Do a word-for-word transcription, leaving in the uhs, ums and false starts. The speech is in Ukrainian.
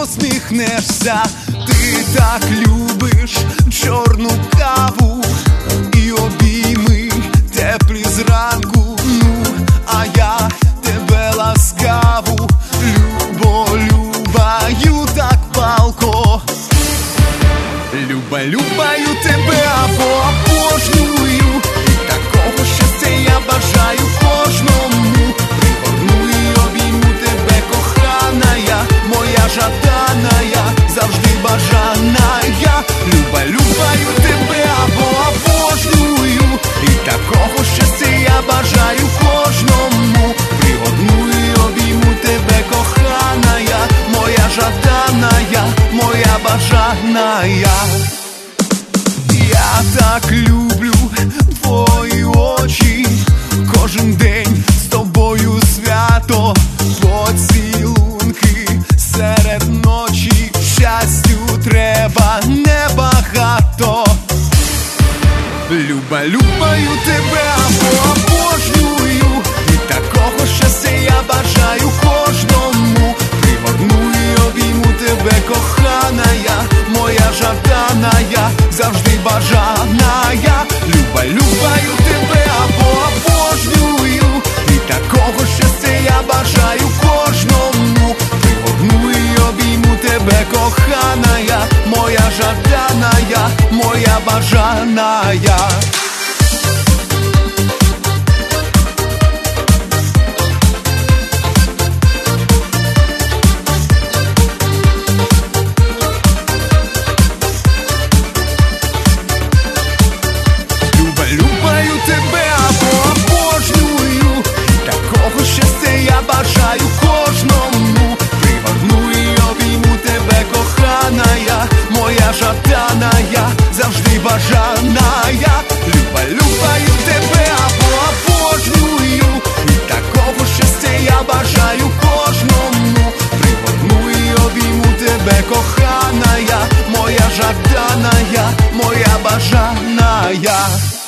посміхнешся. Ти так любиш чорну каву і обійми теплі зранку. Ну, а я тебе ласкаву любо любаю так палко. Люба, любаю тебе або обожнюю, і такого щастя я бажаю кожному. Пригорну і обійму тебе, коханая, моя жаданая, завжди бажаная. Люба, любаю тебе або обожнюю, і такого щастя я бажаю кожному. Пригорну і обійму тебе, коханая, моя жаданая, моя бажаная. Я так люблю твої очі, кожен день з тобою свято, поцілунки серед ночі. Щастю треба небагато. Люба, любаю тебе або обожнюю, і такого щастя я бажаю кожному. Пригорну і обійму тебе, коханая, моя жаданая, завжди бажаная. Люба, любаю тебе або обожнюю, і такого щастя я бажаю кожному. Пригорну і обійму тебе, коханая, моя жаданая, моя бажаная. Любаю тебе або обожнюю, і такого щастя я бажаю кожному. Пригорну і обійму тебе, коханая, моя жаданая, завжди бажаная. Люба, любаю тебе або обожнюю, і такого щастя я бажаю кожному. Пригорну і обійму тебе, коханая, моя жаданая, моя бажаная.